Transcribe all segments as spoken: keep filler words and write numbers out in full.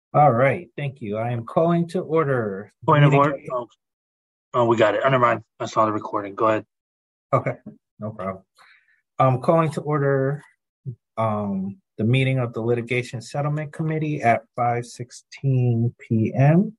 All right, thank you. I am calling to order the Point of meeting. order. Oh, oh, we got it. Oh, never mind. I saw the recording. Go ahead. Okay, no problem. I'm calling to order um, the meeting of the Litigation Settlement Committee at five sixteen p m.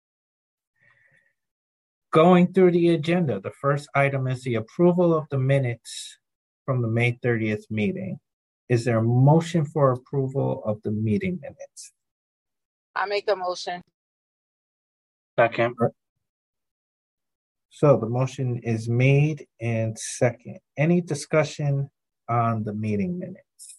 Going through the agenda, the first item is the approval of the minutes from the May thirtieth meeting. Is there a motion for approval of the meeting minutes? I make a motion. Second. So the motion is made and second. Any discussion on the meeting minutes?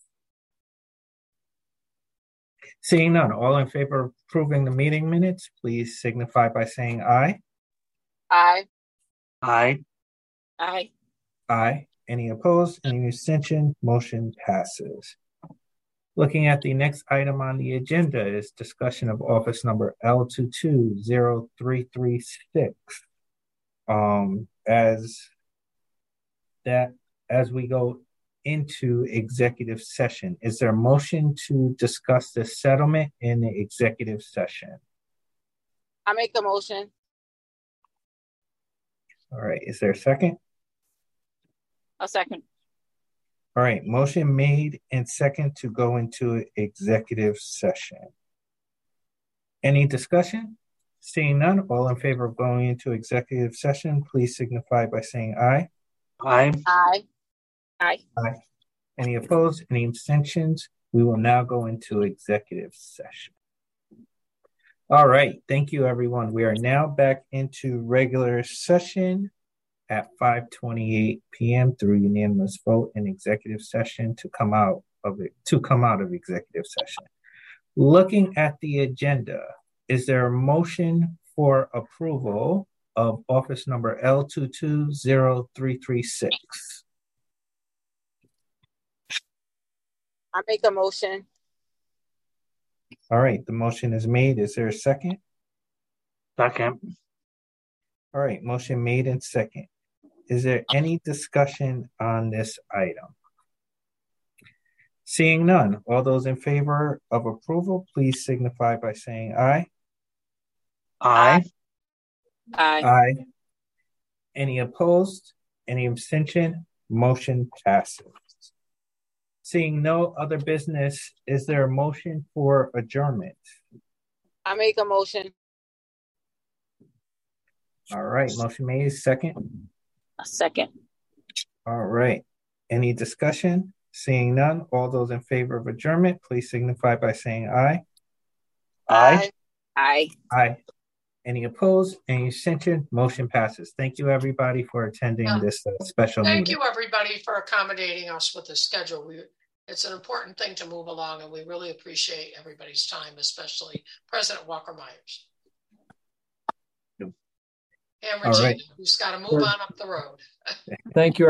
Seeing none, all in favor of approving the meeting minutes, please signify by saying aye. Aye. Aye. Aye. Aye. Any opposed? Any abstention? Motion passes. Looking at the next item on the agenda is discussion of office number L two two zero three three six. Um, as that as we go into executive session, is there a motion to discuss the settlement in the executive session? I make the motion. All right, is there a second? A second. All right, motion made and second to go into executive session. Any discussion? Seeing none, all in favor of going into executive session, please signify by saying aye. Aye. Aye. Aye. Aye. Any opposed? Any abstentions? We will now go into executive session. All right, thank you, everyone. We are now back into regular session at five twenty-eight p m through unanimous vote in executive session to come out of it to come out of executive session. Looking at the agenda, is there a motion for approval of office number L two two zero three three six? I make a motion. All right, the motion is made. Is there a second? Second. All right, motion made and second. Is there any discussion on this item? Seeing none, all those in favor of approval, please signify by saying aye. Aye. Aye. Aye. Any opposed? Any abstention? Motion passes. Seeing no other business, is there a motion for adjournment? I make a motion. All right, motion made. Second. A second. All right. Any discussion? Seeing none, all those in favor of adjournment, please signify by saying aye. Aye. Aye. Aye. Any opposed? Any abstention? Motion passes. Thank you, everybody, for attending Yeah. this uh, special Thank meeting. you, everybody, for accommodating us with the schedule. We, it's an important thing to move along, and we really appreciate everybody's time, especially President Walker Myers. Yep. And All Regina, right. who's got to move on up the road. Thank you.